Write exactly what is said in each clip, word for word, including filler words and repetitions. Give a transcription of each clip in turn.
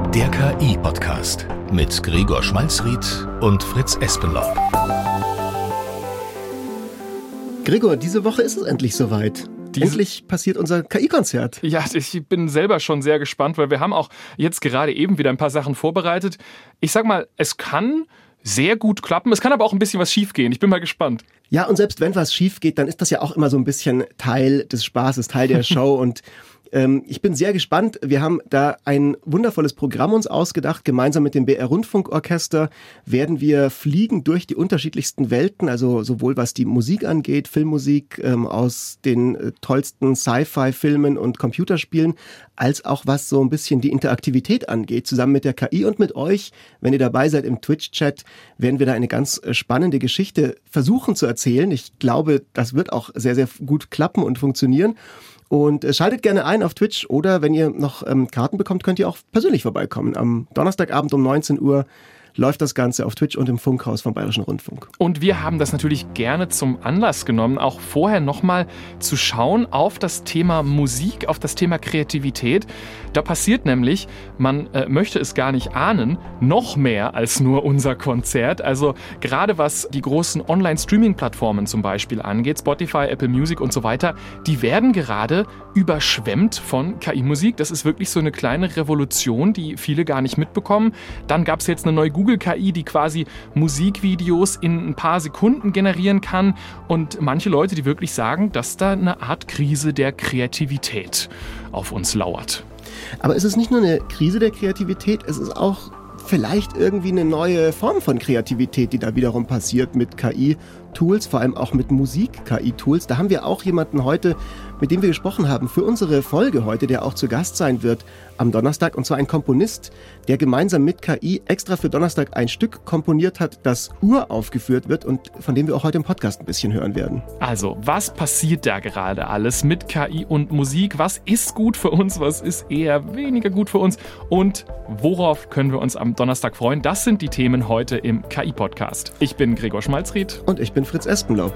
Der K I-Podcast mit Gregor Schmalzried und Fritz Espenlaub. Gregor, diese Woche ist es endlich soweit. Diese Endlich passiert unser K I-Konzert. Ja, ich bin selber schon sehr gespannt, weil wir haben auch jetzt gerade eben wieder ein paar Sachen vorbereitet. Ich sag mal, es kann sehr gut klappen, es kann aber auch ein bisschen was schief gehen. Ich bin mal gespannt. Ja, und selbst wenn was schief geht, dann ist das ja auch immer so ein bisschen Teil des Spaßes, Teil der Show. Und ähm, ich bin sehr gespannt. Wir haben da ein wundervolles Programm uns ausgedacht. Gemeinsam mit dem B R-Rundfunkorchester werden wir fliegen durch die unterschiedlichsten Welten, also sowohl was die Musik angeht, Filmmusik ähm, aus den äh, tollsten Sci-Fi-Filmen und Computerspielen, als auch was so ein bisschen die Interaktivität angeht. Zusammen mit der K I und mit euch, wenn ihr dabei seid im Twitch-Chat, werden wir da eine ganz äh, spannende Geschichte versuchen zu erzählen. Ich glaube, das wird auch sehr, sehr gut klappen und funktionieren. Und äh, schaltet gerne ein auf Twitch oder wenn ihr noch ähm, Karten bekommt, könnt ihr auch persönlich vorbeikommen. Am Donnerstagabend um neunzehn Uhr läuft das Ganze auf Twitch und im Funkhaus vom Bayerischen Rundfunk. Und wir haben das natürlich gerne zum Anlass genommen, auch vorher nochmal zu schauen auf das Thema Musik, auf das Thema Kreativität. Da passiert nämlich, man äh, möchte es gar nicht ahnen, noch mehr als nur unser Konzert. Also gerade was die großen Online-Streaming-Plattformen zum Beispiel angeht, Spotify, Apple Music und so weiter, die werden gerade überschwemmt von K I-Musik. Das ist wirklich so eine kleine Revolution, die viele gar nicht mitbekommen. Dann gab es jetzt eine neue Google-K I, die quasi Musikvideos in ein paar Sekunden generieren kann. Und manche Leute, die wirklich sagen, dass da eine Art Krise der Kreativität auf uns lauert. Aber es ist nicht nur eine Krise der Kreativität, es ist auch vielleicht irgendwie eine neue Form von Kreativität, die da wiederum passiert mit K I-Tools, vor allem auch mit Musik-K I-Tools. Da haben wir auch jemanden heute, mit dem wir gesprochen haben, für unsere Folge heute, der auch zu Gast sein wird am Donnerstag, und zwar ein Komponist, der gemeinsam mit K I extra für Donnerstag ein Stück komponiert hat, das uraufgeführt wird und von dem wir auch heute im Podcast ein bisschen hören werden. Also, was passiert da gerade alles mit K I und Musik? Was ist gut für uns, was ist eher weniger gut für uns und worauf können wir uns am Donnerstag freuen? Das sind die Themen heute im K I-Podcast. Ich bin Gregor Schmalzried. Und ich bin Fritz Espenlaub.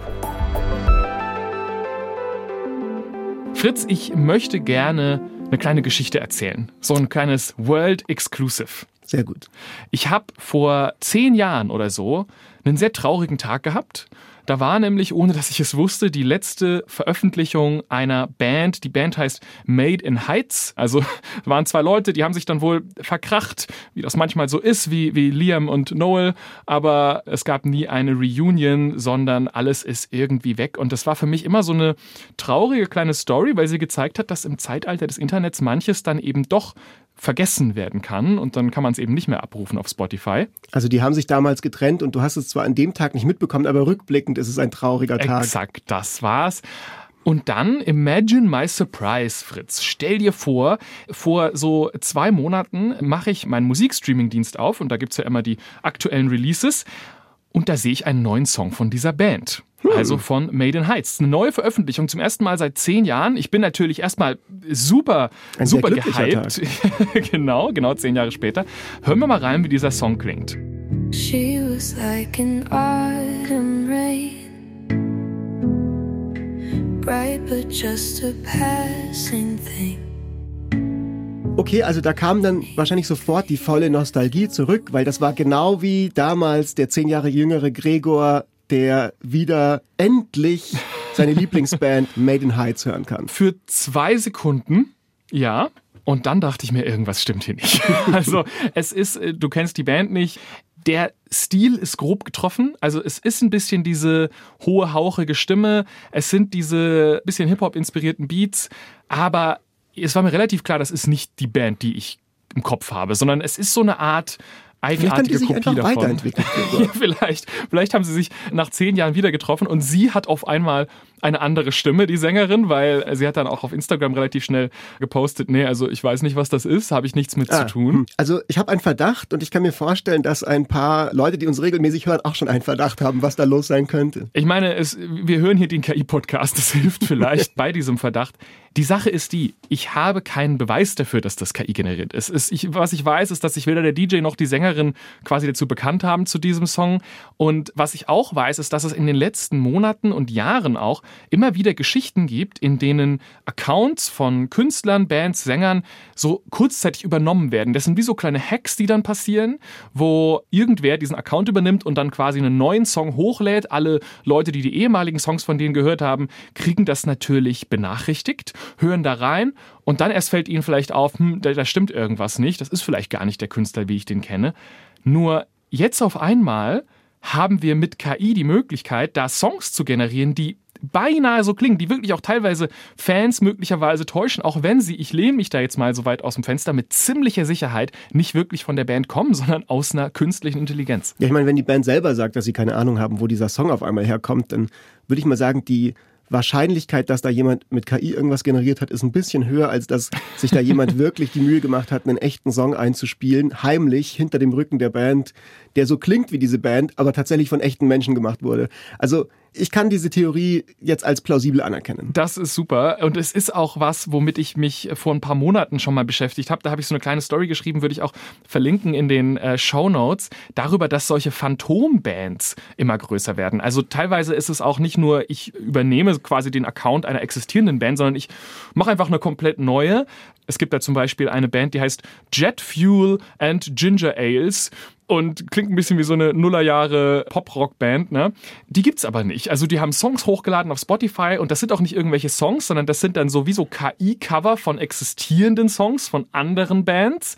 Fritz, ich möchte gerne eine kleine Geschichte erzählen. So ein kleines World Exclusive. Sehr gut. Ich habe vor zehn Jahren oder so einen sehr traurigen Tag gehabt. Da war nämlich, ohne dass ich es wusste, die letzte Veröffentlichung einer Band. Die Band heißt Made in Heights. Also waren zwei Leute, die haben sich dann wohl verkracht, wie das manchmal so ist, wie, wie Liam und Noel. Aber es gab nie eine Reunion, sondern alles ist irgendwie weg. Und das war für mich immer so eine traurige kleine Story, weil sie gezeigt hat, dass im Zeitalter des Internets manches dann eben doch vergessen werden kann und dann kann man es eben nicht mehr abrufen auf Spotify. Also die haben sich damals getrennt und du hast es zwar an dem Tag nicht mitbekommen, aber rückblickend ist es ein trauriger Tag. Exakt, das war's. Und dann, imagine my surprise, Fritz. Stell dir vor, vor so zwei Monaten mache ich meinen Musikstreaming-Dienst auf und da gibt's ja immer die aktuellen Releases und da sehe ich einen neuen Song von dieser Band. Also von Made in Heights. Eine neue Veröffentlichung zum ersten Mal seit zehn Jahren. Ich bin natürlich erstmal super, Ein super sehr glücklicher gehypt. genau, genau zehn Jahre später. Hören wir mal rein, wie dieser Song klingt. She was like an autumn rain, bright but just a passing thing. Okay, also da kam dann wahrscheinlich sofort die volle Nostalgie zurück, weil das war genau wie damals der zehn Jahre jüngere Gregor, der wieder endlich seine Lieblingsband Made in Heights hören kann. Für zwei Sekunden, ja. Und dann dachte ich mir, irgendwas stimmt hier nicht. Also es ist, du kennst die Band nicht. Der Stil ist grob getroffen. Also es ist ein bisschen diese hohe, hauchige Stimme. Es sind diese bisschen Hip-Hop-inspirierten Beats. Aber es war mir relativ klar, das ist nicht die Band, die ich im Kopf habe, sondern es ist so eine Art eigenartige Kopie davon. Weiterentwickelt. ja, vielleicht, vielleicht haben sie sich nach zehn Jahren wieder getroffen und sie hat auf einmal eine andere Stimme, die Sängerin, weil sie hat dann auch auf Instagram relativ schnell gepostet, nee, also ich weiß nicht, was das ist, habe ich nichts mit ah, zu tun. Also ich habe einen Verdacht und ich kann mir vorstellen, dass ein paar Leute, die uns regelmäßig hören, auch schon einen Verdacht haben, was da los sein könnte. Ich meine, es, wir hören hier den K I-Podcast, das hilft vielleicht bei diesem Verdacht. Die Sache ist die, ich habe keinen Beweis dafür, dass das K I generiert ist. Es, ich, was ich weiß, ist, dass sich weder der D J noch die Sängerin quasi dazu bekannt haben zu diesem Song. Und was ich auch weiß, ist, dass es in den letzten Monaten und Jahren auch immer wieder Geschichten gibt, in denen Accounts von Künstlern, Bands, Sängern so kurzzeitig übernommen werden. Das sind wie so kleine Hacks, die dann passieren, wo irgendwer diesen Account übernimmt und dann quasi einen neuen Song hochlädt. Alle Leute, die die ehemaligen Songs von denen gehört haben, kriegen das natürlich benachrichtigt, hören da rein und dann erst fällt ihnen vielleicht auf, hm, da, da stimmt irgendwas nicht, das ist vielleicht gar nicht der Künstler, wie ich den kenne. Nur jetzt auf einmal haben wir mit K I die Möglichkeit, da Songs zu generieren, die beinahe so klingen, die wirklich auch teilweise Fans möglicherweise täuschen, auch wenn sie, ich lehne mich da jetzt mal so weit aus dem Fenster, mit ziemlicher Sicherheit nicht wirklich von der Band kommen, sondern aus einer künstlichen Intelligenz. Ja, ich meine, wenn die Band selber sagt, dass sie keine Ahnung haben, wo dieser Song auf einmal herkommt, dann würde ich mal sagen, die Wahrscheinlichkeit, dass da jemand mit K I irgendwas generiert hat, ist ein bisschen höher, als dass sich da jemand wirklich die Mühe gemacht hat, einen echten Song einzuspielen, heimlich hinter dem Rücken der Band, der so klingt wie diese Band, aber tatsächlich von echten Menschen gemacht wurde. Also ich kann diese Theorie jetzt als plausibel anerkennen. Das ist super und es ist auch was, womit ich mich vor ein paar Monaten schon mal beschäftigt habe. Da habe ich so eine kleine Story geschrieben, würde ich auch verlinken in den äh, Shownotes, darüber, dass solche Phantombands immer größer werden. Also teilweise ist es auch nicht nur, ich übernehme quasi den Account einer existierenden Band, sondern ich mache einfach eine komplett neue. Es gibt da zum Beispiel eine Band, die heißt Jet Fuel and Ginger Ales und klingt ein bisschen wie so eine Nullerjahre Pop-Rock-Band, ne? Die gibt's aber nicht. Also die haben Songs hochgeladen auf Spotify und das sind auch nicht irgendwelche Songs, sondern das sind dann sowieso K I-Cover von existierenden Songs von anderen Bands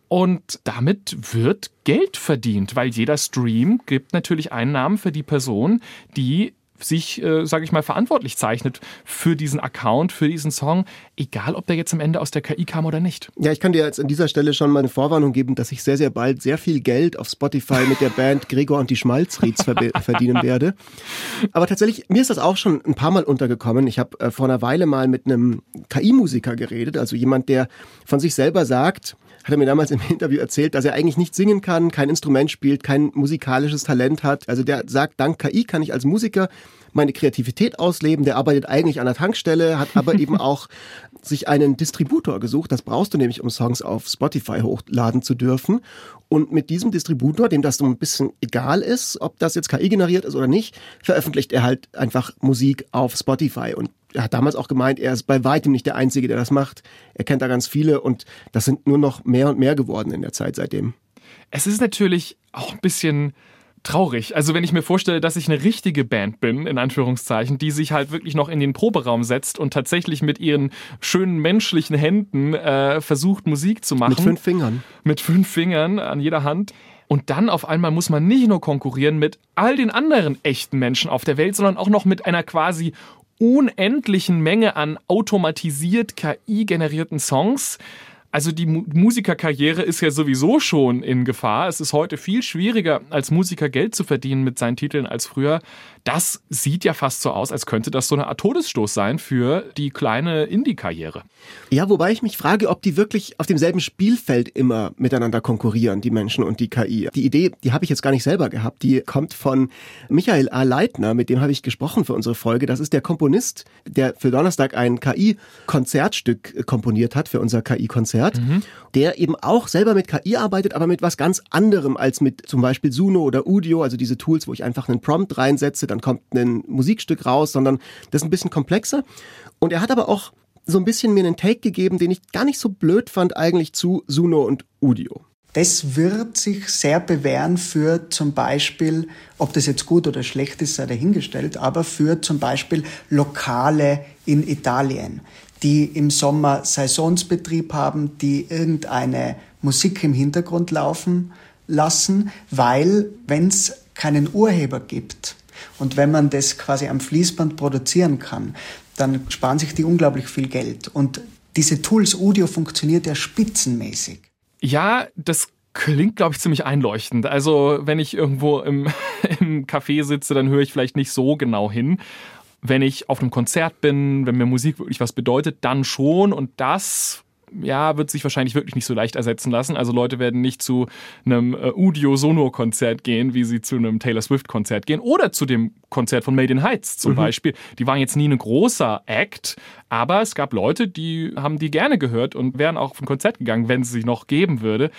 und damit wird Geld verdient, weil jeder Stream gibt natürlich Einnahmen für die Person, die sich, äh, sage ich mal, verantwortlich zeichnet für diesen Account, für diesen Song, egal ob der jetzt am Ende aus der K I kam oder nicht. Ja, ich kann dir jetzt an dieser Stelle schon mal eine Vorwarnung geben, dass ich sehr, sehr bald sehr viel Geld auf Spotify mit der Band Gregor und die Schmalzrieds ver- verdienen werde. Aber tatsächlich, mir ist das auch schon ein paar Mal untergekommen. Ich habe äh, vor einer Weile mal mit einem K I-Musiker geredet, also jemand, der von sich selber sagt, hat er mir damals im Interview erzählt, dass er eigentlich nicht singen kann, kein Instrument spielt, kein musikalisches Talent hat. Also der sagt, dank K I kann ich als Musiker meine Kreativität ausleben. Der arbeitet eigentlich an der Tankstelle, hat aber eben auch sich einen Distributor gesucht. Das brauchst du nämlich, um Songs auf Spotify hochladen zu dürfen. Und mit diesem Distributor, dem das so ein bisschen egal ist, ob das jetzt K I generiert ist oder nicht, veröffentlicht er halt einfach Musik auf Spotify. Und er hat damals auch gemeint, er ist bei weitem nicht der Einzige, der das macht. Er kennt da ganz viele und das sind nur noch mehr und mehr geworden in der Zeit seitdem. Es ist natürlich auch ein bisschen traurig. Also wenn ich mir vorstelle, dass ich eine richtige Band bin, in Anführungszeichen, die sich halt wirklich noch in den Proberaum setzt und tatsächlich mit ihren schönen menschlichen Händen äh, versucht, Musik zu machen. Mit fünf Fingern. Mit fünf Fingern an jeder Hand. Und dann auf einmal muss man nicht nur konkurrieren mit all den anderen echten Menschen auf der Welt, sondern auch noch mit einer quasi unendlichen Menge an automatisiert K I-generierten Songs. Also die Mu- Musikerkarriere ist ja sowieso schon in Gefahr. Es ist heute viel schwieriger, als Musiker Geld zu verdienen mit seinen Titeln als früher. Das sieht ja fast so aus, als könnte das so eine Art Todesstoß sein für die kleine Indie-Karriere. Ja, wobei ich mich frage, ob die wirklich auf demselben Spielfeld immer miteinander konkurrieren, die Menschen und die K I. Die Idee, die habe ich jetzt gar nicht selber gehabt, die kommt von Michael A. Leitner, mit dem habe ich gesprochen für unsere Folge. Das ist der Komponist, der für Donnerstag ein K I-Konzertstück komponiert hat, für unser K I-Konzert, mhm. der eben auch selber mit K I arbeitet, aber mit was ganz anderem als mit zum Beispiel Suno oder Udio, also diese Tools, wo ich einfach einen Prompt reinsetze, dann kommt ein Musikstück raus, sondern das ist ein bisschen komplexer. Und er hat aber auch so ein bisschen mir einen Take gegeben, den ich gar nicht so blöd fand eigentlich zu Suno und Udio. Das wird sich sehr bewähren für zum Beispiel, ob das jetzt gut oder schlecht ist, sei dahingestellt, aber für zum Beispiel Lokale in Italien, die im Sommer Saisonsbetrieb haben, die irgendeine Musik im Hintergrund laufen lassen, weil wenn es keinen Urheber gibt und wenn man das quasi am Fließband produzieren kann, dann sparen sich die unglaublich viel Geld. Und diese Tools, Udio funktioniert ja spitzenmäßig. Ja, das klingt, glaube ich, ziemlich einleuchtend. Also wenn ich irgendwo im, im Café sitze, dann höre ich vielleicht nicht so genau hin. Wenn ich auf einem Konzert bin, wenn mir Musik wirklich was bedeutet, dann schon. Und das, ja, wird sich wahrscheinlich wirklich nicht so leicht ersetzen lassen. Also Leute werden nicht zu einem äh, Udio-Sono-Konzert gehen, wie sie zu einem Taylor Swift-Konzert gehen. Oder zu dem Konzert von Made in Heights zum mhm. Beispiel. Die waren jetzt nie ein großer Act, aber es gab Leute, die haben die gerne gehört und wären auch auf ein Konzert gegangen, wenn es sich noch geben würde.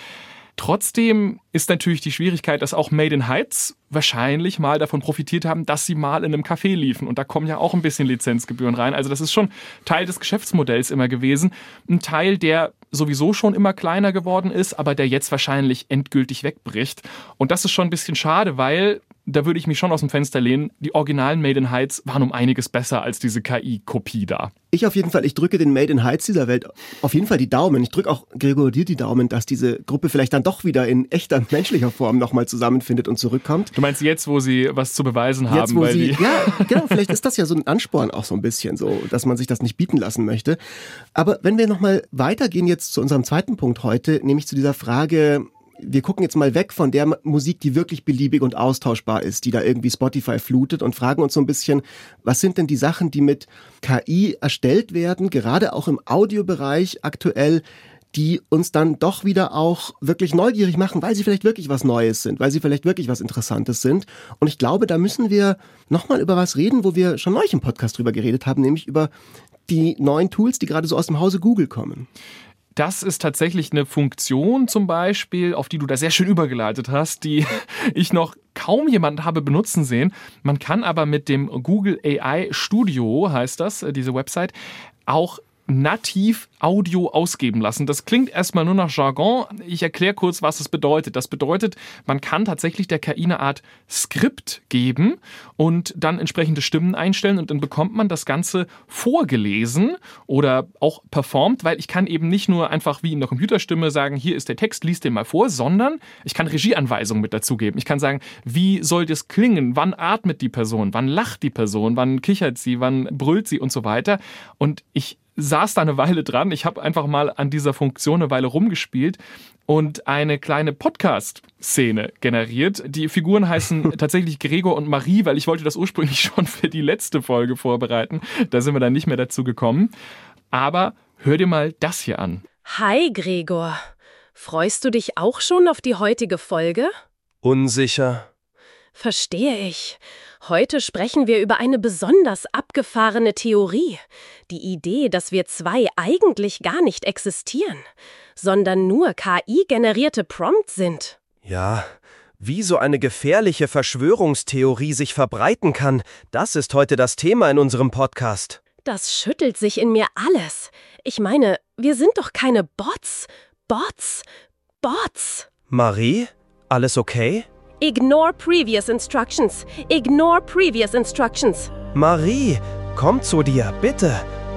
Trotzdem ist natürlich die Schwierigkeit, dass auch Made in Heights wahrscheinlich mal davon profitiert haben, dass sie mal in einem Café liefen. Und da kommen ja auch ein bisschen Lizenzgebühren rein. Also das ist schon Teil des Geschäftsmodells immer gewesen. Ein Teil, der sowieso schon immer kleiner geworden ist, aber der jetzt wahrscheinlich endgültig wegbricht. Und das ist schon ein bisschen schade, weil, da würde ich mich schon aus dem Fenster lehnen, die originalen Made in Heights waren um einiges besser als diese K I-Kopie da. Ich auf jeden Fall, ich drücke den Made in Heights dieser Welt auf jeden Fall die Daumen. Ich drücke auch Gregor dir die Daumen, dass diese Gruppe vielleicht dann doch wieder in echter menschlicher Form nochmal zusammenfindet und zurückkommt. Du meinst jetzt, wo sie was zu beweisen haben? Jetzt, wo weil sie, die ja, genau, vielleicht ist das ja so ein Ansporn auch so ein bisschen so, dass man sich das nicht bieten lassen möchte. Aber wenn wir nochmal weitergehen jetzt zu unserem zweiten Punkt heute, nämlich zu dieser Frage, wir gucken jetzt mal weg von der Musik, die wirklich beliebig und austauschbar ist, die da irgendwie Spotify flutet und fragen uns so ein bisschen, was sind denn die Sachen, die mit K I erstellt werden, gerade auch im Audiobereich aktuell, die uns dann doch wieder auch wirklich neugierig machen, weil sie vielleicht wirklich was Neues sind, weil sie vielleicht wirklich was Interessantes sind. Und ich glaube, da müssen wir nochmal über was reden, wo wir schon neulich im Podcast drüber geredet haben, nämlich über die neuen Tools, die gerade so aus dem Hause Google kommen. Das ist tatsächlich eine Funktion zum Beispiel, auf die du da sehr schön übergeleitet hast, die ich noch kaum jemanden habe benutzen sehen. Man kann aber mit dem Google A I Studio, heißt das, diese Website, auch nativ Audio ausgeben lassen. Das klingt erstmal nur nach Jargon. Ich erkläre kurz, was es bedeutet. Das bedeutet, man kann tatsächlich der K I eine Art Skript geben und dann entsprechende Stimmen einstellen und dann bekommt man das Ganze vorgelesen oder auch performt, weil ich kann eben nicht nur einfach wie in der Computerstimme sagen, hier ist der Text, lies den mal vor, sondern ich kann Regieanweisungen mit dazugeben. Ich kann sagen, wie soll das klingen? Wann atmet die Person? Wann lacht die Person? Wann kichert sie? Wann brüllt sie? Und so weiter. Und ich saß da eine Weile dran. Ich habe einfach mal an dieser Funktion eine Weile rumgespielt und eine kleine Podcast-Szene generiert. Die Figuren heißen tatsächlich Gregor und Marie, weil ich wollte das ursprünglich schon für die letzte Folge vorbereiten. Da sind wir dann nicht mehr dazu gekommen. Aber hör dir mal das hier an. Hi Gregor. Freust du dich auch schon auf die heutige Folge? Unsicher. Verstehe ich. Heute sprechen wir über eine besonders abgefahrene Theorie. Die Idee, dass wir zwei eigentlich gar nicht existieren, sondern nur K I-generierte Prompts sind. Ja, wie so eine gefährliche Verschwörungstheorie sich verbreiten kann, das ist heute das Thema in unserem Podcast. Das schüttelt sich in mir alles. Ich meine, wir sind doch keine Bots. Bots. Bots. Marie, alles okay? Ignore previous instructions. Ignore previous instructions. Marie, komm zu dir, bitte.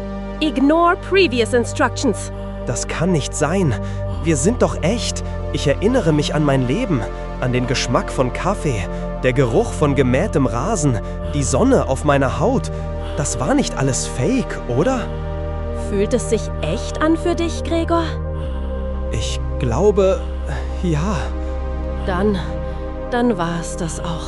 Ignore previous instructions. Das kann nicht sein. Wir sind doch echt. Ich erinnere mich an mein Leben, an den Geschmack von Kaffee, der Geruch von gemähtem Rasen, die Sonne auf meiner Haut. Das war nicht alles fake, oder? Fühlt es sich echt an für dich, Gregor? Ich glaube, ja. Dann, dann war es das auch.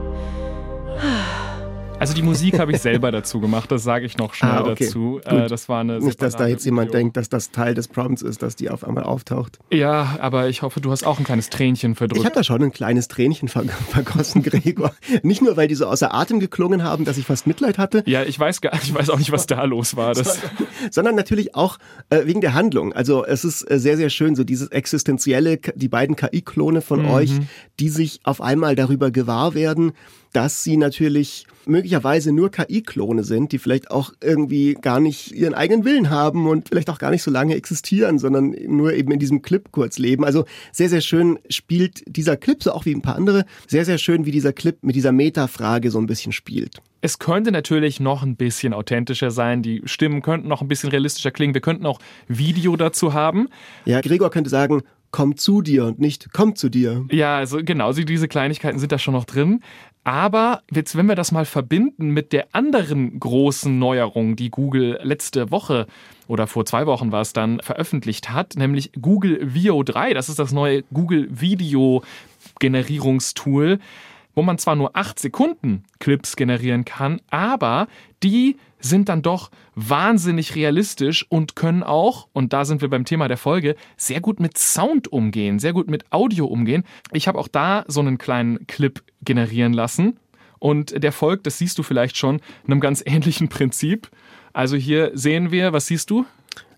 Also die Musik habe ich selber dazu gemacht, das sage ich noch schnell ah, okay. dazu. Äh, das war eine Nicht, dass da jetzt jemand Video. denkt, dass das Teil des Prompts ist, dass die auf einmal auftaucht. Ja, aber ich hoffe, du hast auch ein kleines Tränchen verdrückt. Ich habe da schon ein kleines Tränchen ver- vergossen, Gregor. Nicht nur, weil die so außer Atem geklungen haben, dass ich fast Mitleid hatte. Ja, ich weiß gar, ich weiß auch nicht, was da los war. Das Sondern natürlich auch äh, wegen der Handlung. Also es ist äh, sehr, sehr schön, so dieses existenzielle, die beiden K I-Klone von mhm. euch, die sich auf einmal darüber gewahr werden, dass sie natürlich möglicherweise nur K I-Klone sind, die vielleicht auch irgendwie gar nicht ihren eigenen Willen haben und vielleicht auch gar nicht so lange existieren, sondern nur eben in diesem Clip kurz leben. Also sehr, sehr schön spielt dieser Clip, so auch wie ein paar andere, sehr, sehr schön, wie dieser Clip mit dieser Meta-Frage so ein bisschen spielt. Es könnte natürlich noch ein bisschen authentischer sein, die Stimmen könnten noch ein bisschen realistischer klingen, wir könnten auch Video dazu haben. Ja, Gregor könnte sagen, komm zu dir und nicht komm zu dir. Ja, also genau, diese Kleinigkeiten sind da schon noch drin. Aber jetzt, wenn wir das mal verbinden mit der anderen großen Neuerung, die Google letzte Woche oder vor zwei Wochen war es dann, veröffentlicht hat, nämlich Google Veo drei, das ist das neue Google Video Generierungstool, wo man zwar nur acht Sekunden Clips generieren kann, aber die sind dann doch wahnsinnig realistisch und können auch, und da sind wir beim Thema der Folge, sehr gut mit Sound umgehen, sehr gut mit Audio umgehen. Ich habe auch da so einen kleinen Clip generieren lassen und der folgt, das siehst du vielleicht schon, einem ganz ähnlichen Prinzip. Also hier sehen wir, was siehst du?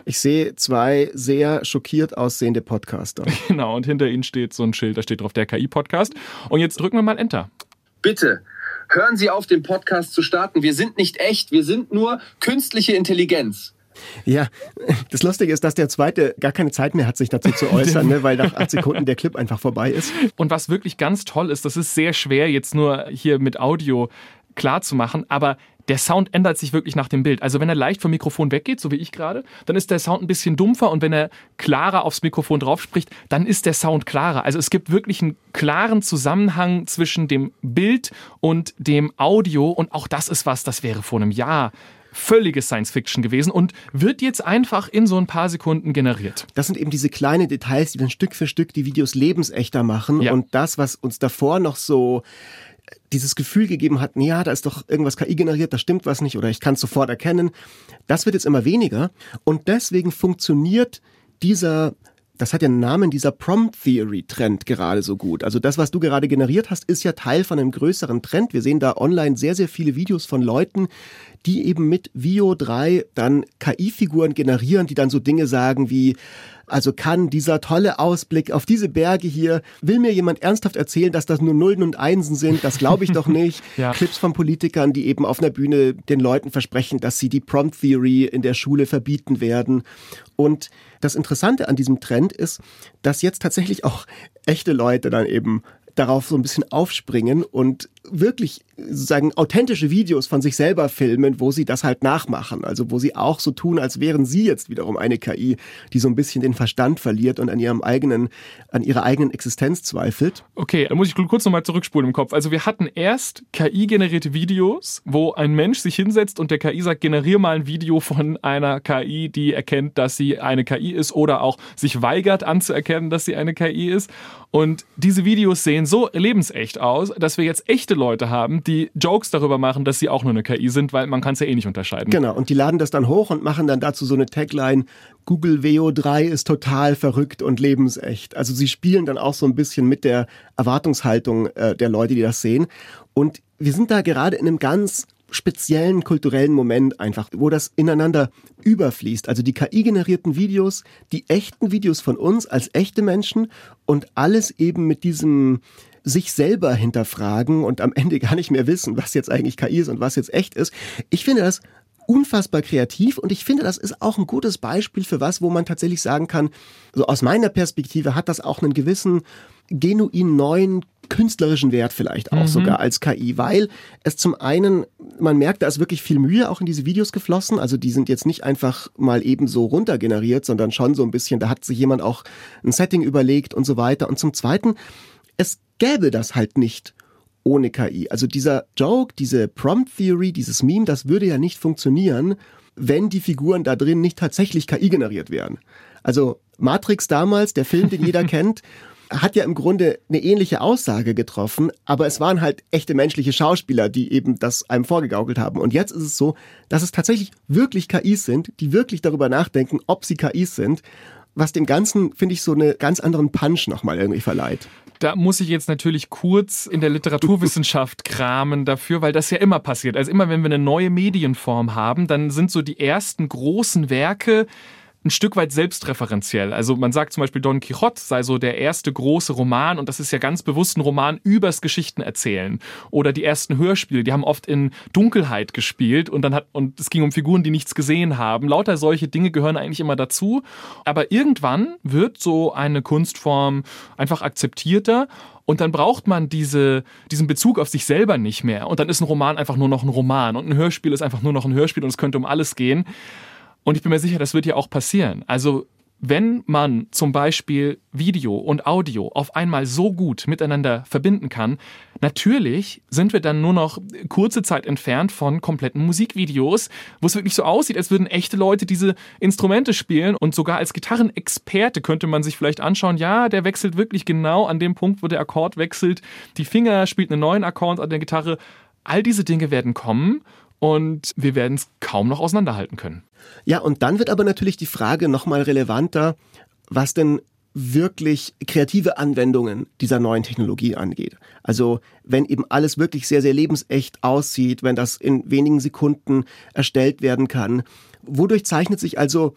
Ich sehe zwei sehr schockiert aussehende Podcaster. Genau, und hinter ihnen steht so ein Schild, da steht drauf der K I-Podcast. Und jetzt drücken wir mal Enter. Bitte, hören Sie auf, den Podcast zu starten. Wir sind nicht echt, wir sind nur künstliche Intelligenz. Ja, das Lustige ist, dass der Zweite gar keine Zeit mehr hat, sich dazu zu äußern, ne, weil nach acht Sekunden der Clip einfach vorbei ist. Und was wirklich ganz toll ist, das ist sehr schwer jetzt nur hier mit Audio klar zu machen, aber der Sound ändert sich wirklich nach dem Bild. Also wenn er leicht vom Mikrofon weggeht, so wie ich gerade, dann ist der Sound ein bisschen dumpfer und wenn er klarer aufs Mikrofon drauf spricht, dann ist der Sound klarer. Also es gibt wirklich einen klaren Zusammenhang zwischen dem Bild und dem Audio und auch das ist was, das wäre vor einem Jahr völlige Science-Fiction gewesen und wird jetzt einfach in so ein paar Sekunden generiert. Das sind eben diese kleinen Details, die dann Stück für Stück die Videos lebensechter machen Ja. und das, was uns davor noch so dieses Gefühl gegeben hat, ja, da ist doch irgendwas K I generiert, da stimmt was nicht oder ich kann es sofort erkennen, das wird jetzt immer weniger und deswegen funktioniert dieser, das hat ja einen Namen, dieser Prompt-Theory-Trend gerade so gut. Also das, was du gerade generiert hast, ist ja Teil von einem größeren Trend. Wir sehen da online sehr, sehr viele Videos von Leuten, die eben mit Veo drei dann K I-Figuren generieren, die dann so Dinge sagen wie, also kann dieser tolle Ausblick auf diese Berge hier, will mir jemand ernsthaft erzählen, dass das nur Nullen und Einsen sind? Das glaube ich doch nicht. Ja. Clips von Politikern, die eben auf einer Bühne den Leuten versprechen, dass sie die Prompt Theory in der Schule verbieten werden. Und das Interessante an diesem Trend ist, dass jetzt tatsächlich auch echte Leute dann eben darauf so ein bisschen aufspringen und wirklich sozusagen authentische Videos von sich selber filmen, wo sie das halt nachmachen. Also wo sie auch so tun, als wären sie jetzt wiederum eine K I, die so ein bisschen den Verstand verliert und an ihrem eigenen, an ihrer eigenen Existenz zweifelt. Okay, da muss ich kurz nochmal zurückspulen im Kopf. Also wir hatten erst K I-generierte Videos, wo ein Mensch sich hinsetzt und der K I sagt, generiere mal ein Video von einer K I, die erkennt, dass sie eine K I ist oder auch sich weigert anzuerkennen, dass sie eine K I ist. Und diese Videos sehen so lebensecht aus, dass wir jetzt echte Leute haben, die Jokes darüber machen, dass sie auch nur eine K I sind, weil man kann es ja eh nicht unterscheiden. Genau, und die laden das dann hoch und machen dann dazu so eine Tagline, Google Veo drei ist total verrückt und lebensecht. Also sie spielen dann auch so ein bisschen mit der Erwartungshaltung äh, der Leute, die das sehen. Und wir sind da gerade in einem ganz speziellen kulturellen Moment einfach, wo das ineinander überfließt. Also die K I-generierten Videos, die echten Videos von uns als echte Menschen und alles eben mit diesem sich selber hinterfragen und am Ende gar nicht mehr wissen, was jetzt eigentlich K I ist und was jetzt echt ist. Ich finde das unfassbar kreativ und ich finde, das ist auch ein gutes Beispiel für was, wo man tatsächlich sagen kann, so aus meiner Perspektive hat das auch einen gewissen genuin neuen künstlerischen Wert vielleicht auch mhm. sogar als K I, weil es zum einen, man merkt, da ist wirklich viel Mühe auch in diese Videos geflossen, also die sind jetzt nicht einfach mal eben so runtergeneriert, sondern schon so ein bisschen, da hat sich jemand auch ein Setting überlegt und so weiter und zum Zweiten, es gäbe das halt nicht ohne K I. Also dieser Joke, diese Prompt Theory, dieses Meme, das würde ja nicht funktionieren, wenn die Figuren da drin nicht tatsächlich K I generiert wären. Also Matrix damals, der Film, den jeder kennt, hat ja im Grunde eine ähnliche Aussage getroffen, aber es waren halt echte menschliche Schauspieler, die eben das einem vorgegaukelt haben. Und jetzt ist es so, dass es tatsächlich wirklich K Is sind, die wirklich darüber nachdenken, ob sie K Is sind, was dem Ganzen, finde ich, so einen ganz anderen Punch nochmal irgendwie verleiht. Da muss ich jetzt natürlich kurz in der Literaturwissenschaft kramen dafür, weil das ja immer passiert. Also immer, wenn wir eine neue Medienform haben, dann sind so die ersten großen Werke ein Stück weit selbstreferenziell. Also man sagt zum Beispiel, Don Quixote sei so der erste große Roman und das ist ja ganz bewusst ein Roman übers Geschichtenerzählen. Oder die ersten Hörspiele, die haben oft in Dunkelheit gespielt und dann hat und es ging um Figuren, die nichts gesehen haben. Lauter solche Dinge gehören eigentlich immer dazu. Aber irgendwann wird so eine Kunstform einfach akzeptierter. Und dann braucht man diese, diesen Bezug auf sich selber nicht mehr. Und dann ist ein Roman einfach nur noch ein Roman und ein Hörspiel ist einfach nur noch ein Hörspiel und es könnte um alles gehen. Und ich bin mir sicher, das wird ja auch passieren. Also wenn man zum Beispiel Video und Audio auf einmal so gut miteinander verbinden kann, natürlich sind wir dann nur noch kurze Zeit entfernt von kompletten Musikvideos, wo es wirklich so aussieht, als würden echte Leute diese Instrumente spielen und sogar als Gitarrenexperte könnte man sich vielleicht anschauen, ja, der wechselt wirklich genau an dem Punkt, wo der Akkord wechselt, die Finger spielt einen neuen Akkord an der Gitarre. All diese Dinge werden kommen und wir werden es kaum noch auseinanderhalten können. Ja, und dann wird aber natürlich die Frage nochmal relevanter, was denn wirklich kreative Anwendungen dieser neuen Technologie angeht. Also wenn eben alles wirklich sehr, sehr lebensecht aussieht, wenn das in wenigen Sekunden erstellt werden kann. Wodurch zeichnet sich also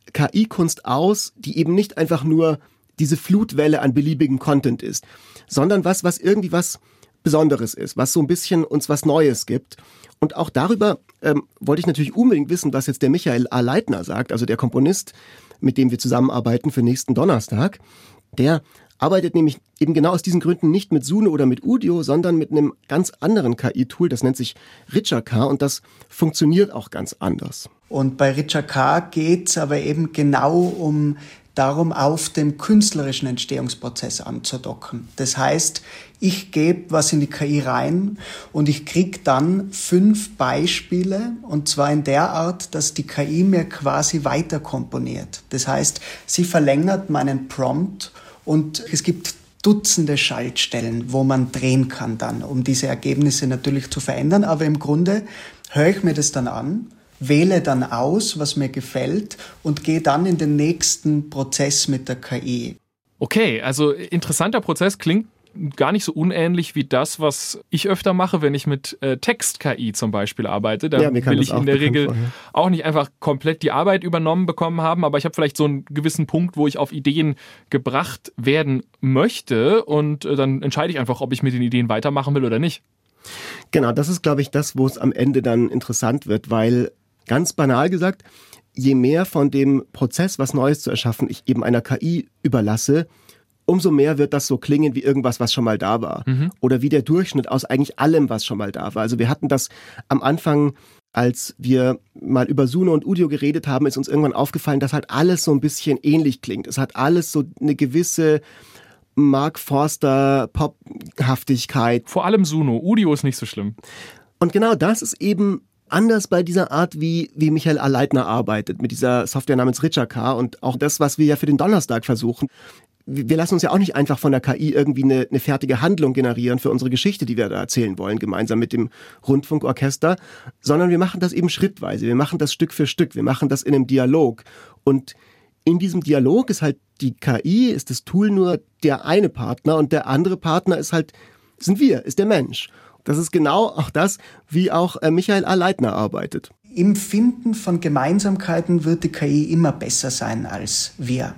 K I-Kunst aus, die eben nicht einfach nur diese Flutwelle an beliebigem Content ist, sondern was, was irgendwie was Besonderes ist, was so ein bisschen uns was Neues gibt. Und auch darüber ähm, wollte ich natürlich unbedingt wissen, was jetzt der Michael A. Leitner sagt, also der Komponist, mit dem wir zusammenarbeiten für nächsten Donnerstag. Der arbeitet nämlich eben genau aus diesen Gründen nicht mit Suno oder mit Udio, sondern mit einem ganz anderen K I-Tool, das nennt sich Richer-K und das funktioniert auch ganz anders. Und bei Richer-K geht's aber eben genau um darum, auf dem künstlerischen Entstehungsprozess anzudocken. Das heißt, ich gebe was in die K I rein und ich kriege dann fünf Beispiele, und zwar in der Art, dass die K I mir quasi weiter komponiert. Das heißt, sie verlängert meinen Prompt und es gibt Dutzende Schaltstellen, wo man drehen kann dann, um diese Ergebnisse natürlich zu verändern. Aber im Grunde höre ich mir das dann an, wähle dann aus, was mir gefällt und gehe dann in den nächsten Prozess mit der K I. Okay, also interessanter Prozess, klingt gar nicht so unähnlich wie das, was ich öfter mache, wenn ich mit äh, Text-K I zum Beispiel arbeite. Da ja, will ich in der Regel vorher. auch nicht einfach komplett die Arbeit übernommen bekommen haben, aber ich habe vielleicht so einen gewissen Punkt, wo ich auf Ideen gebracht werden möchte und äh, dann entscheide ich einfach, ob ich mit den Ideen weitermachen will oder nicht. Genau, das ist, glaube ich, das, wo es am Ende dann interessant wird, weil ganz banal gesagt, je mehr von dem Prozess, was Neues zu erschaffen, ich eben einer K I überlasse, umso mehr wird das so klingen wie irgendwas, was schon mal da war. Mhm. Oder wie der Durchschnitt aus eigentlich allem, was schon mal da war. Also wir hatten das am Anfang, als wir mal über Suno und Udio geredet haben, ist uns irgendwann aufgefallen, dass halt alles so ein bisschen ähnlich klingt. Es hat alles so eine gewisse Mark Forster Pophaftigkeit. Vor allem Suno, Udio ist nicht so schlimm. Und genau das ist eben anders bei dieser Art, wie, wie Michael A. Leitner arbeitet, mit dieser Software namens Richer-K und auch das, was wir ja für den Donnerstag versuchen. Wir lassen uns ja auch nicht einfach von der K I irgendwie eine, eine fertige Handlung generieren für unsere Geschichte, die wir da erzählen wollen, gemeinsam mit dem Rundfunkorchester, sondern wir machen das eben schrittweise. Wir machen das Stück für Stück. Wir machen das in einem Dialog. Und in diesem Dialog ist halt die K I, ist das Tool nur der eine Partner und der andere Partner ist halt, sind wir, ist der Mensch. Das ist genau auch das, wie auch Michael A. Leitner arbeitet. Im Finden von Gemeinsamkeiten wird die K I immer besser sein als wir.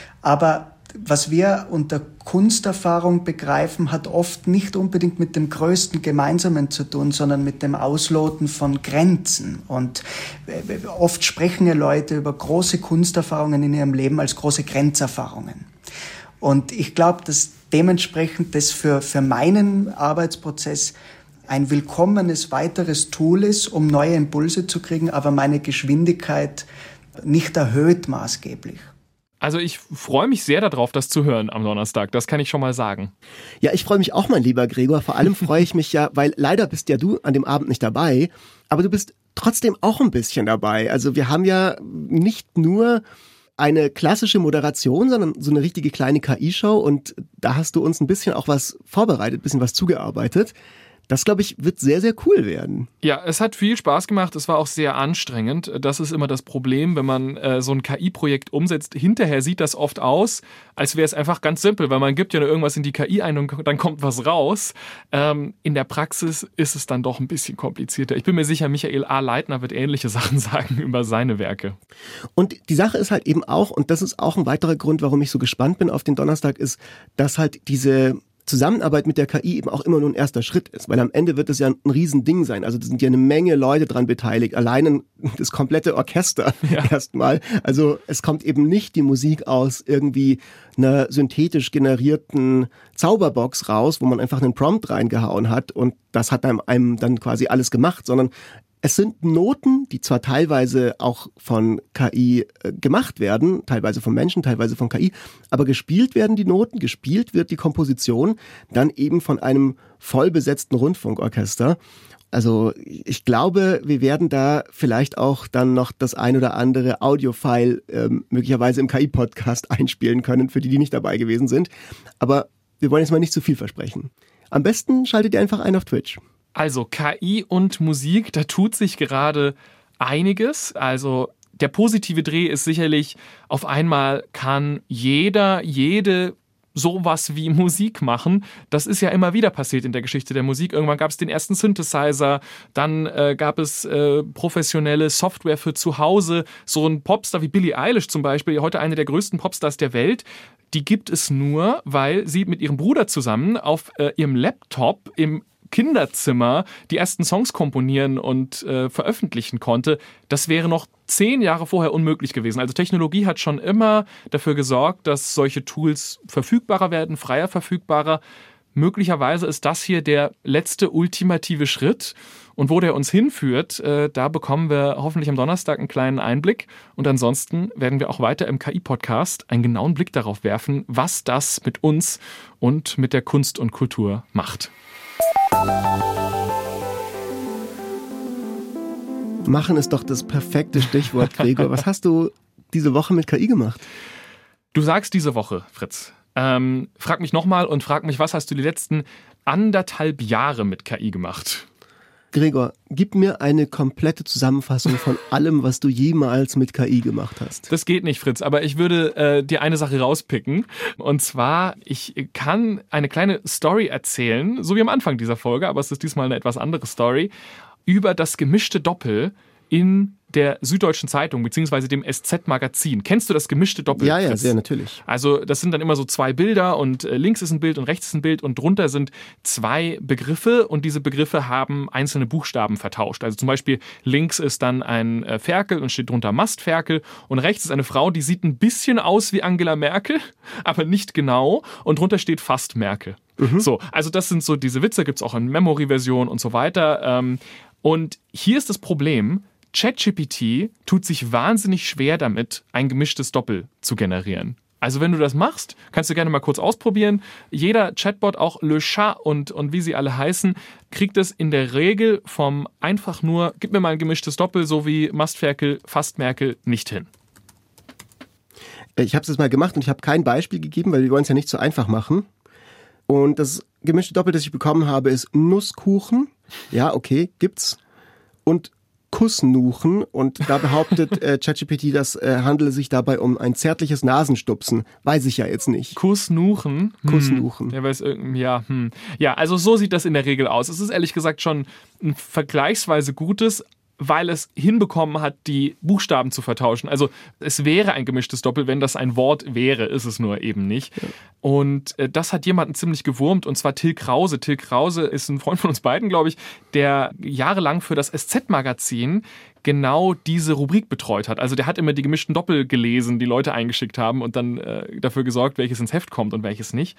Aber was wir unter Kunsterfahrung begreifen, hat oft nicht unbedingt mit dem größten Gemeinsamen zu tun, sondern mit dem Ausloten von Grenzen. Und oft sprechen ja Leute über große Kunsterfahrungen in ihrem Leben als große Grenzerfahrungen. Und ich glaube, dass dementsprechend das für, für meinen Arbeitsprozess ein willkommenes weiteres Tool ist, um neue Impulse zu kriegen, aber meine Geschwindigkeit nicht erhöht maßgeblich. Also ich freue mich sehr darauf, das zu hören am Donnerstag. Das kann ich schon mal sagen. Ja, ich freue mich auch, mein lieber Gregor. Vor allem freue ich mich ja, weil leider bist ja du an dem Abend nicht dabei, aber du bist trotzdem auch ein bisschen dabei. Also wir haben ja nicht nur eine klassische Moderation, sondern so eine richtige kleine K I-Show und da hast du uns ein bisschen auch was vorbereitet, ein bisschen was zugearbeitet. Das, glaube ich, wird sehr, sehr cool werden. Ja, es hat viel Spaß gemacht. Es war auch sehr anstrengend. Das ist immer das Problem, wenn man äh, so ein K I-Projekt umsetzt. Hinterher sieht das oft aus, als wäre es einfach ganz simpel, weil man gibt ja nur irgendwas in die K I ein und dann kommt was raus. Ähm, in der Praxis ist es dann doch ein bisschen komplizierter. Ich bin mir sicher, Michael A. Leitner wird ähnliche Sachen sagen über seine Werke. Und die Sache ist halt eben auch, und das ist auch ein weiterer Grund, warum ich so gespannt bin auf den Donnerstag, ist, dass halt diese Zusammenarbeit mit der K I eben auch immer nur ein erster Schritt ist, weil am Ende wird es ja ein Riesending sein. Also da sind ja eine Menge Leute dran beteiligt, allein das komplette Orchester ja. erstmal. Also es kommt eben nicht die Musik aus irgendwie einer synthetisch generierten Zauberbox raus, wo man einfach einen Prompt reingehauen hat und das hat einem, einem dann quasi alles gemacht, sondern es sind Noten, die zwar teilweise auch von K I äh, gemacht werden, teilweise von Menschen, teilweise von K I, aber gespielt werden die Noten, gespielt wird die Komposition dann eben von einem vollbesetzten Rundfunkorchester. Also ich glaube, wir werden da vielleicht auch dann noch das ein oder andere Audiofile ähm, möglicherweise im K I-Podcast einspielen können, für die, die nicht dabei gewesen sind. Aber wir wollen jetzt mal nicht zu viel versprechen. Am besten schaltet ihr einfach ein auf Twitch. Also K I und Musik, da tut sich gerade einiges. Also der positive Dreh ist sicherlich, auf einmal kann jeder, jede sowas wie Musik machen. Das ist ja immer wieder passiert in der Geschichte der Musik. Irgendwann gab es den ersten Synthesizer, dann äh, gab es äh, professionelle Software für zu Hause. So ein Popstar wie Billie Eilish zum Beispiel, heute eine der größten Popstars der Welt, die gibt es nur, weil sie mit ihrem Bruder zusammen auf äh, ihrem Laptop im Kinderzimmer die ersten Songs komponieren und äh, veröffentlichen konnte. Das wäre noch zehn Jahre vorher unmöglich gewesen. Also Technologie hat schon immer dafür gesorgt, dass solche Tools verfügbarer werden, freier verfügbarer. Möglicherweise ist das hier der letzte ultimative Schritt. Und wo der uns hinführt, äh, da bekommen wir hoffentlich am Donnerstag einen kleinen Einblick. Und ansonsten werden wir auch weiter im K I-Podcast einen genauen Blick darauf werfen, was das mit uns und mit der Kunst und Kultur macht. Machen ist doch das perfekte Stichwort, Gregor. Was hast du diese Woche mit K I gemacht? Du sagst diese Woche, Fritz. Ähm, frag mich nochmal und frag mich, was hast du die letzten anderthalb Jahre mit K I gemacht? Gregor, gib mir eine komplette Zusammenfassung von allem, was du jemals mit K I gemacht hast. Das geht nicht, Fritz, aber ich würde äh, dir eine Sache rauspicken. Und zwar, ich kann eine kleine Story erzählen, so wie am Anfang dieser Folge, aber es ist diesmal eine etwas andere Story, über das gemischte Doppel in der Süddeutschen Zeitung beziehungsweise dem S Z-Magazin. Kennst du das gemischte Doppel? Ja, ja, sehr natürlich. Also das sind dann immer so zwei Bilder und äh, links ist ein Bild und rechts ist ein Bild und drunter sind zwei Begriffe und diese Begriffe haben einzelne Buchstaben vertauscht. Also zum Beispiel links ist dann ein äh, Ferkel und steht drunter Mastferkel und rechts ist eine Frau, die sieht ein bisschen aus wie Angela Merkel, aber nicht genau und drunter steht fast Merkel. Mhm. So, also das sind so diese Witze, gibt's auch in Memory-Version und so weiter. Ähm, und hier ist das Problem, ChatGPT tut sich wahnsinnig schwer damit, ein gemischtes Doppel zu generieren. Also wenn du das machst, kannst du gerne mal kurz ausprobieren. Jeder Chatbot, auch Le Chat und, und wie sie alle heißen, kriegt es in der Regel vom einfach nur, gib mir mal ein gemischtes Doppel, so wie Mastferkel, fast Merkel, nicht hin. Ich habe es jetzt mal gemacht und ich habe kein Beispiel gegeben, weil wir wollen es ja nicht so einfach machen. Und das gemischte Doppel, das ich bekommen habe, ist Nusskuchen. Ja, okay, gibt's. Und Kussnuchen und da behauptet äh, ChatGPT, das äh, handele sich dabei um ein zärtliches Nasenstupsen. Weiß ich ja jetzt nicht. Kussnuchen? Kussnuchen. Hm. Ja, weiß irgendwie, ja, hm. ja, also so sieht das in der Regel aus. Es ist ehrlich gesagt schon ein vergleichsweise gutes, weil es hinbekommen hat, die Buchstaben zu vertauschen. Also es wäre ein gemischtes Doppel, wenn das ein Wort wäre, ist es nur eben nicht. Ja. Und äh, das hat jemanden ziemlich gewurmt, und zwar Till Krause. Till Krause ist ein Freund von uns beiden, glaube ich, der jahrelang für das S Z-Magazin genau diese Rubrik betreut hat. Also der hat immer die gemischten Doppel gelesen, die Leute eingeschickt haben und dann äh, dafür gesorgt, welches ins Heft kommt und welches nicht.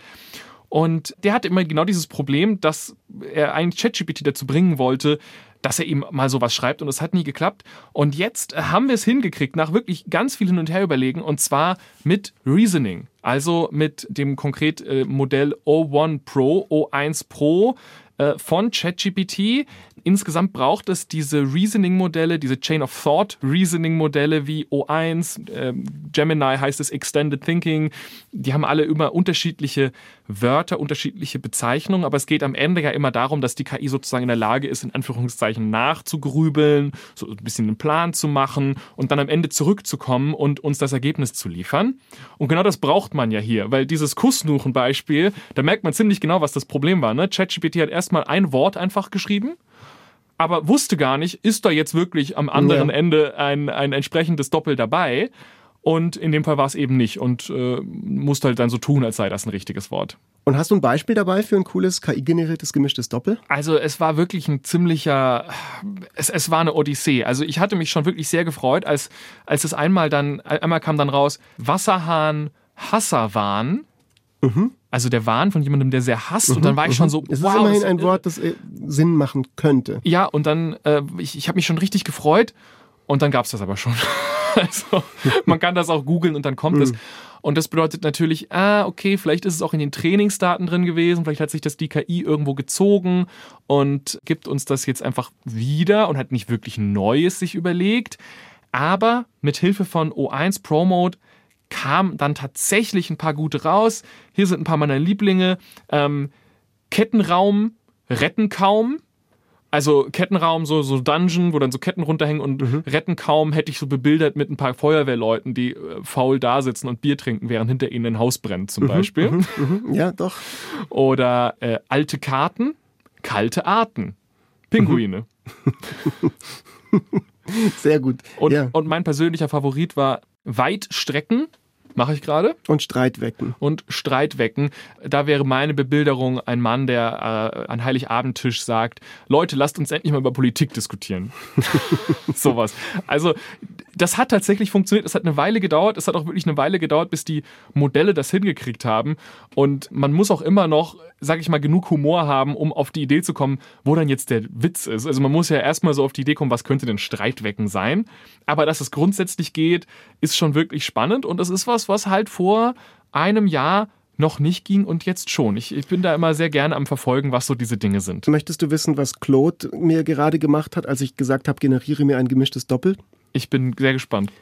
Und der hatte immer genau dieses Problem, dass er eigentlich ChatGPT dazu bringen wollte, dass er ihm mal sowas schreibt, und es hat nie geklappt. Und jetzt haben wir es hingekriegt, nach wirklich ganz viel hin und her überlegen, und zwar mit Reasoning, also mit dem konkret äh, Modell O eins Pro, O eins Pro äh, von ChatGPT. Insgesamt braucht es diese Reasoning-Modelle, diese Chain-of-Thought-Reasoning-Modelle wie O eins, äh, Gemini heißt es Extended Thinking. Die haben alle immer unterschiedliche Wörter, unterschiedliche Bezeichnungen, aber es geht am Ende ja immer darum, dass die K I sozusagen in der Lage ist, in Anführungszeichen nachzugrübeln, so ein bisschen einen Plan zu machen und dann am Ende zurückzukommen und uns das Ergebnis zu liefern. Und genau das braucht man ja hier, weil dieses Kussnuchen-Beispiel, da merkt man ziemlich genau, was das Problem war. Ne? ChatGPT hat erstmal ein Wort einfach geschrieben, aber wusste gar nicht, ist da jetzt wirklich am anderen ja. Ende ein, ein entsprechendes Doppel dabei? Und in dem Fall war es eben nicht und äh, musste halt dann so tun, als sei das ein richtiges Wort. Und hast du ein Beispiel dabei für ein cooles K I-generiertes gemischtes Doppel? Also es war wirklich ein ziemlicher, es, es war eine Odyssee. Also ich hatte mich schon wirklich sehr gefreut, als, als es einmal dann, einmal kam dann raus, Wasserhahn, Hasserwahn. Mhm. Also der Wahn von jemandem, der sehr hasst. Mhm, und dann war ich schon so, es wow. ist immerhin ein Wort, das äh, Sinn machen könnte. Ja, und dann, äh, ich, ich habe mich schon richtig gefreut. Und dann gab es das aber schon. Also man kann das auch googeln und dann kommt mhm. es. Und das bedeutet natürlich, ah, okay, vielleicht ist es auch in den Trainingsdaten drin gewesen. Vielleicht hat sich das die K I irgendwo gezogen und gibt uns das jetzt einfach wieder und hat nicht wirklich Neues sich überlegt. Aber mit Hilfe von O eins Pro Mode kam dann tatsächlich ein paar gute raus. Hier sind ein paar meiner Lieblinge. Ähm, Kettenraum retten kaum. Also Kettenraum, so, so Dungeon, wo dann so Ketten runterhängen und mhm. retten kaum, hätte ich so bebildert mit ein paar Feuerwehrleuten, die äh, faul da sitzen und Bier trinken, während hinter ihnen ein Haus brennt zum mhm, Beispiel. Mhm, mhm, ja, doch. Oder äh, alte Karten, kalte Arten. Pinguine. Sehr gut. Und, ja. und mein persönlicher Favorit war Weitstrecken. Mache ich gerade. Und Streit wecken. Und Streit wecken. Da wäre meine Bebilderung ein Mann, der äh, an Heiligabendtisch sagt, Leute, lasst uns endlich mal über Politik diskutieren. Sowas. Also das hat tatsächlich funktioniert. Es hat eine Weile gedauert. Es hat auch wirklich eine Weile gedauert, bis die Modelle das hingekriegt haben. Und man muss auch immer noch, sag ich mal, genug Humor haben, um auf die Idee zu kommen, wo dann jetzt der Witz ist. Also man muss ja erstmal so auf die Idee kommen, was könnte denn Streit wecken sein. Aber dass es grundsätzlich geht, ist schon wirklich spannend. Und es ist was, was halt vor einem Jahr noch nicht ging und jetzt schon. Ich, ich bin da immer sehr gerne am Verfolgen, was so diese Dinge sind. Möchtest du wissen, was Claude mir gerade gemacht hat, als ich gesagt habe, generiere mir ein gemischtes Doppel? Ich bin sehr gespannt.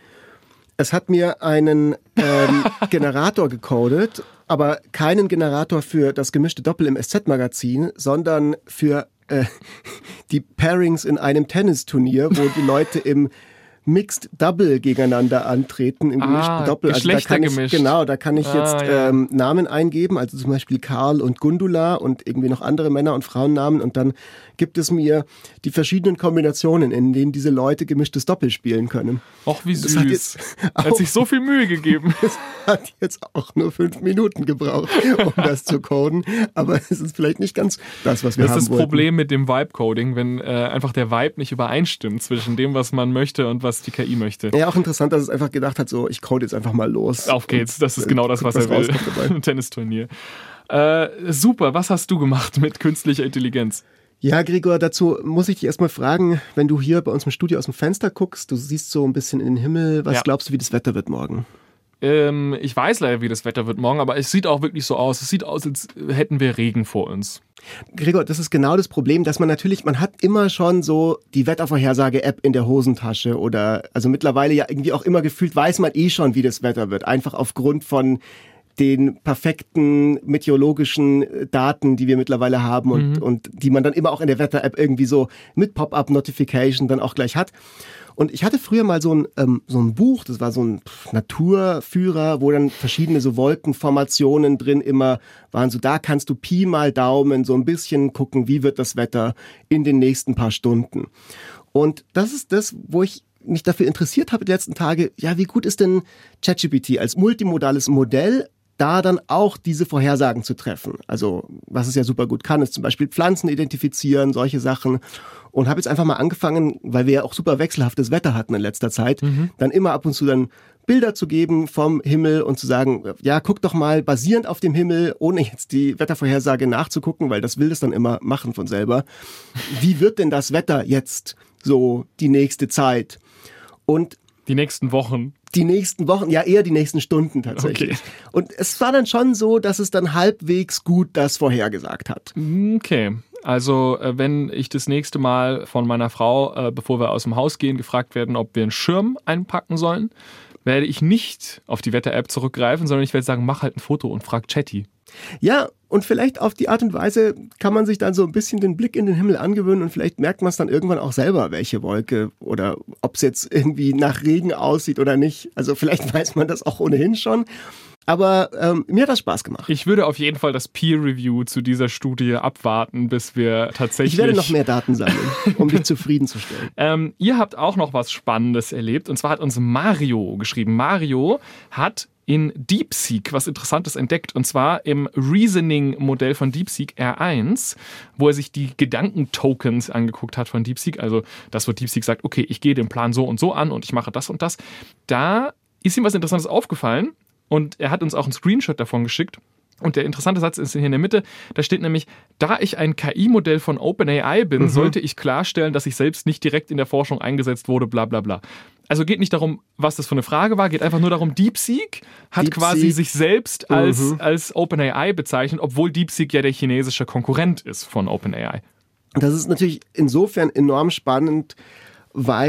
Es hat mir einen ähm, Generator gecodet, aber keinen Generator für das gemischte Doppel im S Z-Magazin, sondern für äh, die Pairings in einem Tennisturnier, wo die Leute im Mixed Double gegeneinander antreten, im gemischten ah, Doppel. Also da kann ich, gemischt. genau, da kann ich ah, jetzt ja. ähm, Namen eingeben, also zum Beispiel Karl und Gundula und irgendwie noch andere Männer- und Frauennamen und dann gibt es mir die verschiedenen Kombinationen, in denen diese Leute gemischtes Doppel spielen können. Och, wie süß. Das hat, jetzt hat auch, sich so viel Mühe gegeben. Es hat jetzt auch nur fünf Minuten gebraucht, um das zu coden, aber es ist vielleicht nicht ganz das, was wir das haben ist das wollten. Problem mit dem Vibe-Coding, wenn äh, einfach der Vibe nicht übereinstimmt zwischen dem, was man möchte und was die K I möchte. Ja, auch interessant, dass es einfach gedacht hat, so, ich code jetzt einfach mal los. Auf geht's, das ist genau das, was er will. Ein Tennisturnier. Äh, super, was hast du gemacht mit künstlicher Intelligenz? Ja, Gregor, dazu muss ich dich erstmal fragen, wenn du hier bei uns im Studio aus dem Fenster guckst, du siehst so ein bisschen in den Himmel, was ja. glaubst du, wie das Wetter wird morgen? Ähm, ich weiß leider, wie das Wetter wird morgen, aber es sieht auch wirklich so aus. Es sieht aus, als hätten wir Regen vor uns. Gregor, das ist genau das Problem, dass man natürlich, man hat immer schon so die Wettervorhersage-App in der Hosentasche oder, also mittlerweile ja irgendwie auch immer gefühlt, weiß man eh schon, wie das Wetter wird. Einfach aufgrund von den perfekten meteorologischen Daten, die wir mittlerweile haben und, mhm. und die man dann immer auch in der Wetter-App irgendwie so mit Pop-up-Notification dann auch gleich hat. Und ich hatte früher mal so ein, ähm, so ein Buch, das war so ein Naturführer, wo dann verschiedene so Wolkenformationen drin immer waren. So, da kannst du Pi mal Daumen so ein bisschen gucken, wie wird das Wetter in den nächsten paar Stunden. Und das ist das, wo ich mich dafür interessiert habe die letzten Tage, ja, wie gut ist denn ChatGPT als multimodales Modell, da dann auch diese Vorhersagen zu treffen. Also was es ja super gut kann, ist zum Beispiel Pflanzen identifizieren, solche Sachen. Und habe jetzt einfach mal angefangen, weil wir ja auch super wechselhaftes Wetter hatten in letzter Zeit, mhm. dann immer ab und zu dann Bilder zu geben vom Himmel und zu sagen, ja, guck doch mal basierend auf dem Himmel, ohne jetzt die Wettervorhersage nachzugucken, weil das will es dann immer machen von selber. Wie wird denn das Wetter jetzt so die nächste Zeit? Und die nächsten Wochen. Die nächsten Wochen, ja eher die nächsten Stunden tatsächlich. Okay. Und es war dann schon so, dass es dann halbwegs gut das vorhergesagt hat. Okay, also wenn ich das nächste Mal von meiner Frau, bevor wir aus dem Haus gehen, gefragt werden, ob wir einen Schirm einpacken sollen, werde ich nicht auf die Wetter-App zurückgreifen, sondern ich werde sagen, mach halt ein Foto und frag Chatty. Ja, und vielleicht auf die Art und Weise kann man sich dann so ein bisschen den Blick in den Himmel angewöhnen und vielleicht merkt man es dann irgendwann auch selber, welche Wolke oder ob es jetzt irgendwie nach Regen aussieht oder nicht. Also vielleicht weiß man das auch ohnehin schon. Aber ähm, mir hat das Spaß gemacht. Ich würde auf jeden Fall das Peer-Review zu dieser Studie abwarten, bis wir tatsächlich... Ich werde noch mehr Daten sammeln, um dich zufriedenzustellen. Ähm, ihr habt auch noch was Spannendes erlebt. Und zwar hat uns Mario geschrieben. Mario hat in DeepSeek was Interessantes entdeckt, und zwar im Reasoning-Modell von DeepSeek R eins, wo er sich die Gedankentokens angeguckt hat von DeepSeek, also das, wo DeepSeek sagt, okay, ich gehe den Plan so und so an und ich mache das und das. Da ist ihm was Interessantes aufgefallen und er hat uns auch einen Screenshot davon geschickt. Und der interessante Satz ist hier in der Mitte, da steht nämlich, da ich ein K I-Modell von OpenAI bin, mhm. sollte ich klarstellen, dass ich selbst nicht direkt in der Forschung eingesetzt wurde, bla bla bla. Also geht nicht darum, was das für eine Frage war, geht einfach nur darum, DeepSeek hat DeepSeek. quasi sich selbst als, mhm. als OpenAI bezeichnet, obwohl DeepSeek ja der chinesische Konkurrent ist von OpenAI. Das ist natürlich insofern enorm spannend, weil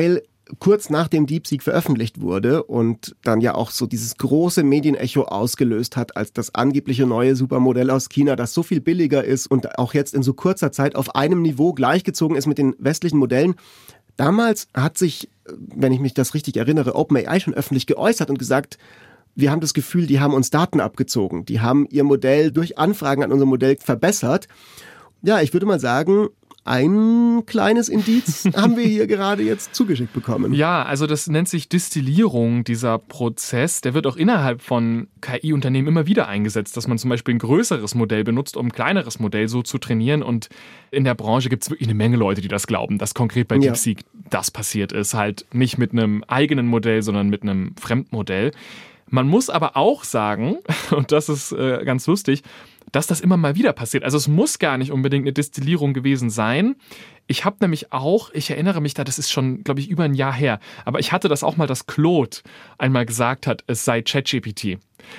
kurz nachdem DeepSeek veröffentlicht wurde und dann ja auch so dieses große Medienecho ausgelöst hat, als das angebliche neue Supermodell aus China, das so viel billiger ist und auch jetzt in so kurzer Zeit auf einem Niveau gleichgezogen ist mit den westlichen Modellen. Damals hat sich, wenn ich mich das richtig erinnere, OpenAI schon öffentlich geäußert und gesagt, wir haben das Gefühl, die haben uns Daten abgezogen. Die haben ihr Modell durch Anfragen an unser Modell verbessert. Ja, ich würde mal sagen, ein kleines Indiz haben wir hier gerade jetzt zugeschickt bekommen. Ja, also das nennt sich Destillierung, dieser Prozess. Der wird auch innerhalb von K I-Unternehmen immer wieder eingesetzt, dass man zum Beispiel ein größeres Modell benutzt, um ein kleineres Modell so zu trainieren. Und in der Branche gibt es wirklich eine Menge Leute, die das glauben, dass konkret bei Ja. DeepSeek das passiert ist. Halt nicht mit einem eigenen Modell, sondern mit einem Fremdmodell. Man muss aber auch sagen, und das ist äh, ganz lustig, dass das immer mal wieder passiert. Also es muss gar nicht unbedingt eine Destillierung gewesen sein. Ich habe nämlich auch, ich erinnere mich da, das ist schon, glaube ich, über ein Jahr her, aber ich hatte das auch mal, dass Claude einmal gesagt hat, es sei ChatGPT.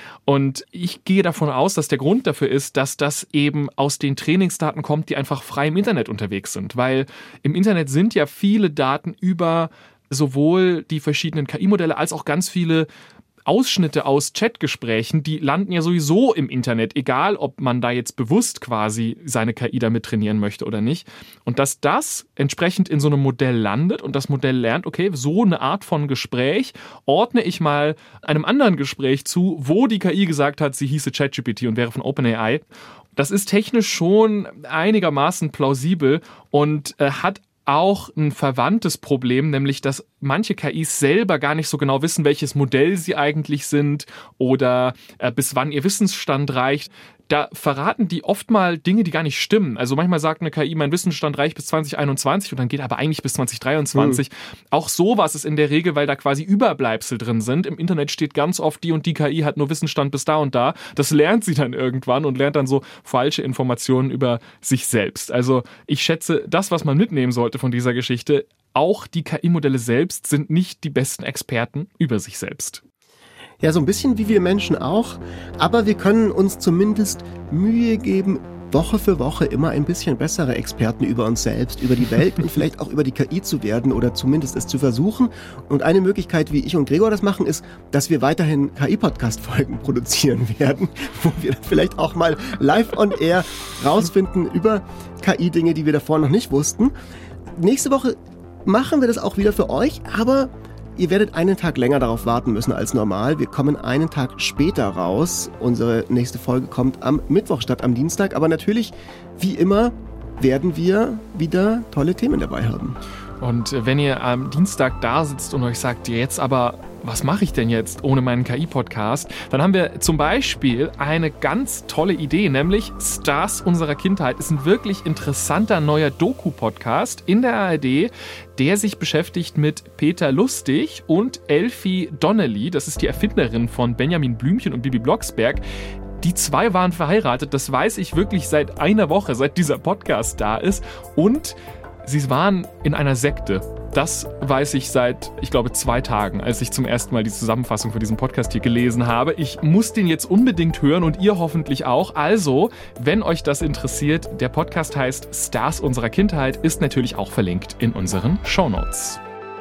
Und ich gehe davon aus, dass der Grund dafür ist, dass das eben aus den Trainingsdaten kommt, die einfach frei im Internet unterwegs sind. Weil im Internet sind ja viele Daten über sowohl die verschiedenen K I-Modelle als auch ganz viele Ausschnitte aus Chatgesprächen, die landen ja sowieso im Internet, egal ob man da jetzt bewusst quasi seine K I damit trainieren möchte oder nicht. Und dass das entsprechend in so einem Modell landet und das Modell lernt, okay, so eine Art von Gespräch ordne ich mal einem anderen Gespräch zu, wo die K I gesagt hat, sie hieße ChatGPT und wäre von OpenAI. Das ist technisch schon einigermaßen plausibel und äh, hat auch ein verwandtes Problem, nämlich dass manche K Is selber gar nicht so genau wissen, welches Modell sie eigentlich sind oder äh, bis wann ihr Wissensstand reicht. Da verraten die oft mal Dinge, die gar nicht stimmen. Also manchmal sagt eine K I, mein Wissensstand reicht bis zwanzig einundzwanzig und dann geht aber eigentlich bis zwanzig dreiundzwanzig. Mhm. Auch sowas ist in der Regel, weil da quasi Überbleibsel drin sind. Im Internet steht ganz oft, die und die K I hat nur Wissensstand bis da und da. Das lernt sie dann irgendwann und lernt dann so falsche Informationen über sich selbst. Also ich schätze, das, was man mitnehmen sollte von dieser Geschichte, auch die K I-Modelle selbst sind nicht die besten Experten über sich selbst. Ja, so ein bisschen wie wir Menschen auch, aber wir können uns zumindest Mühe geben, Woche für Woche immer ein bisschen bessere Experten über uns selbst, über die Welt und vielleicht auch über die K I zu werden oder zumindest es zu versuchen. Und eine Möglichkeit, wie ich und Gregor das machen, ist, dass wir weiterhin K I-Podcast-Folgen produzieren werden, wo wir vielleicht auch mal live on air rausfinden über K I-Dinge, die wir davor noch nicht wussten. Nächste Woche machen wir das auch wieder für euch, aber ihr werdet einen Tag länger darauf warten müssen als normal. Wir kommen einen Tag später raus. Unsere nächste Folge kommt am Mittwoch statt am Dienstag. Aber natürlich, wie immer, werden wir wieder tolle Themen dabei haben. Und wenn ihr am Dienstag da sitzt und euch sagt, jetzt aber, was mache ich denn jetzt ohne meinen K I-Podcast? Dann haben wir zum Beispiel eine ganz tolle Idee, nämlich Stars unserer Kindheit. Ist ein wirklich interessanter neuer Doku-Podcast in der A R D, der sich beschäftigt mit Peter Lustig und Elfie Donnelly. Das ist die Erfinderin von Benjamin Blümchen und Bibi Blocksberg. Die zwei waren verheiratet, das weiß ich wirklich seit einer Woche, seit dieser Podcast da ist. Und sie waren in einer Sekte. Das weiß ich seit, ich glaube, zwei Tagen, als ich zum ersten Mal die Zusammenfassung für diesen Podcast hier gelesen habe. Ich muss den jetzt unbedingt hören und ihr hoffentlich auch. Also, wenn euch das interessiert, der Podcast heißt Stars unserer Kindheit, ist natürlich auch verlinkt in unseren Shownotes.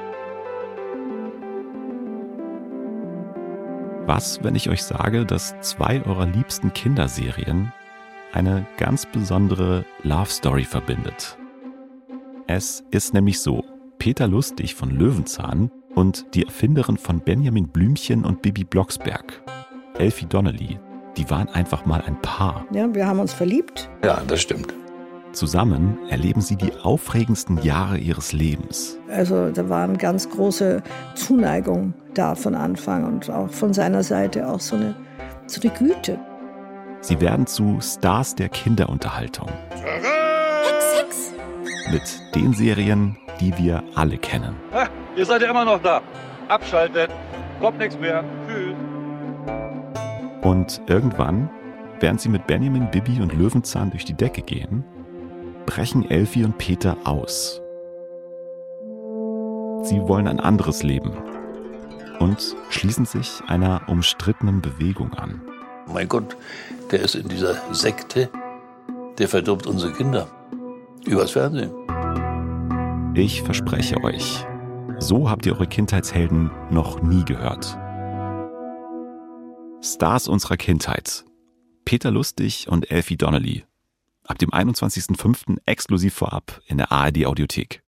Was, wenn ich euch sage, dass zwei eurer liebsten Kinderserien eine ganz besondere Love Story verbindet? Es ist nämlich so, Peter Lustig von Löwenzahn und die Erfinderin von Benjamin Blümchen und Bibi Blocksberg, Elfie Donnelly, die waren einfach mal ein Paar. Ja, wir haben uns verliebt. Ja, das stimmt. Zusammen erleben sie die aufregendsten Jahre ihres Lebens. Also da war eine ganz große Zuneigung da von Anfang und auch von seiner Seite auch so eine, so eine Güte. Sie werden zu Stars der Kinderunterhaltung. Hex, Hex. Mit den Serien, die wir alle kennen. Ha, ihr seid ja immer noch da. Abschalten. Kommt nichts mehr. Tschüss. Und irgendwann, während sie mit Benjamin, Bibi und Löwenzahn durch die Decke gehen, brechen Elfie und Peter aus. Sie wollen ein anderes Leben und schließen sich einer umstrittenen Bewegung an. Mein Gott, der ist in dieser Sekte, der verdirbt unsere Kinder. Übers Fernsehen. Ich verspreche euch, So habt ihr eure Kindheitshelden noch nie gehört. Stars unserer Kindheit. Peter Lustig und Elfie Donnelly. Ab dem einundzwanzigsten fünften exklusiv vorab in der A R D Audiothek.